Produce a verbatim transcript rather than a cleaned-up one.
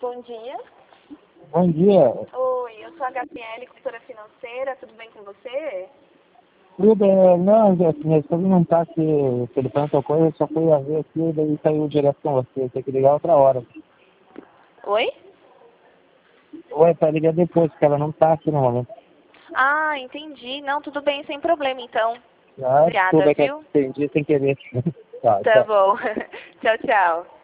Bom dia. Bom dia. Oi, eu sou a Gabriele, consultora financeira, tudo bem com você? Tudo, é, não, assim, minha esposa não tá aqui, o telefone tocou, eu só fui a ver aqui, daí saiu direto com você, tem que ligar outra hora. Oi? Ué, pra ligar depois, porque ela não tá aqui no momento. Ah, entendi. Não, tudo bem, sem problema, então. Ah, Obrigada, desculpa, é que eu viu? atendi sem querer. Tá, Tá tchau. bom. Tchau, tchau.